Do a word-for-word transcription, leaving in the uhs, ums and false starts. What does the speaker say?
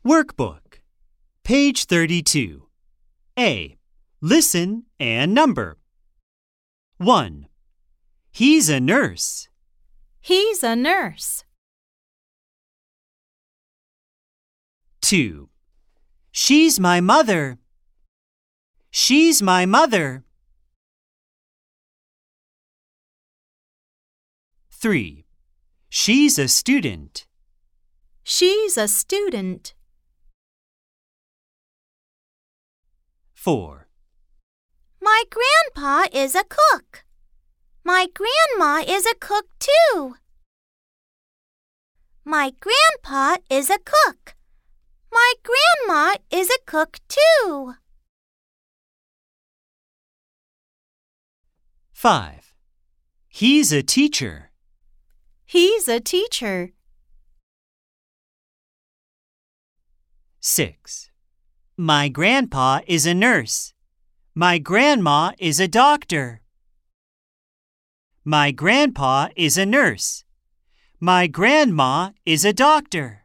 Workbook. Page thirty-two. A. Listen and number. one. He's a nurse. He's a nurse. two. She's my mother. She's my mother. three. She's a student. She's a student. four. My grandpa is a cook. My grandma is a cook too. My grandpa is a cook. My grandma is a cook too. five. He's a teacher. He's a teacher. six. My grandpa is a nurse. My grandma is a doctor. My grandpa is a nurse. My grandma is a doctor.